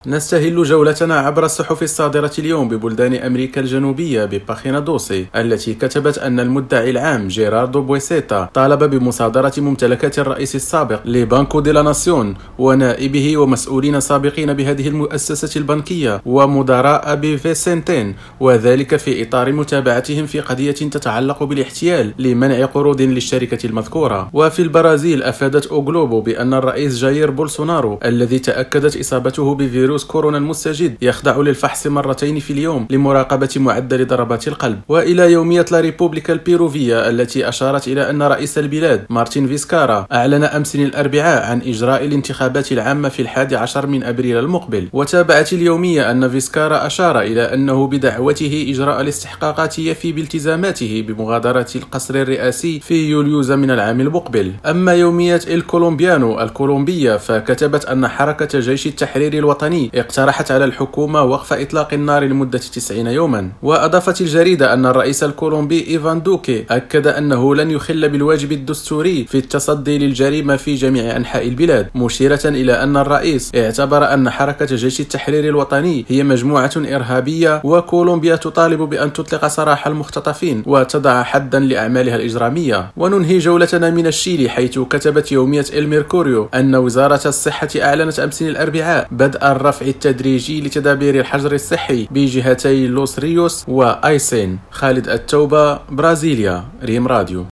نستهل جولتنا عبر الصحف الصادرة اليوم ببلدان أمريكا الجنوبية بباخينا دوسي التي كتبت أن المدعي العام جيراردو بويسيتا طالب بمصادرة ممتلكات الرئيس السابق لبانكو دي لا ناسيون ونائبه ومسؤولين سابقين بهذه المؤسسة البنكية ومدراء بفيسنتين، وذلك في إطار متابعتهم في قضية تتعلق بالاحتيال لمنع قروض للشركة المذكورة. وفي البرازيل أفادت أوغلوبو بأن الرئيس جاير بولسونارو الذي تأكدت إصابته بفيروس كورونا المستجد يخضع للفحص مرتين في اليوم لمراقبة معدل ضربات القلب. وإلى يومية لا ريبوبليكا البيروفية التي أشارت إلى أن رئيس البلاد مارتين فيسكارا أعلن أمس الأربعاء عن إجراء الانتخابات العامة في 11 من أبريل المقبل. وتابعت اليومية أن فيسكارا أشار إلى أنه بدعوته إجراء الاستحقاقات يفي بالتزاماته بمغادرة القصر الرئاسي في يوليوز من العام المقبل. أما يومية الكولومبيانو الكولومبية فكتبت أن حركة جيش التحرير الوطني اقترحت على الحكومة وقف إطلاق النار لمدة 90 يوما. وأضافت الجريدة أن الرئيس الكولومبي إيفان دوكي أكد أنه لن يخل بالواجب الدستوري في التصدي للجريمة في جميع أنحاء البلاد، مشيرة إلى أن الرئيس اعتبر أن حركة جيش التحرير الوطني هي مجموعة إرهابية، وكولومبيا تطالب بأن تطلق سراح المختطفين وتضع حدا لأعمالها الإجرامية. وننهي جولتنا من الشيلي، حيث كتبت يومية الميركوريو أن وزارة الصحة أعلنت أمس الأربعاء بدء الرفع التدريجي لتدابير الحجر الصحي بجهتي لوس ريوس وآيسين. خالد التوبة، برازيليا، ريم راديو.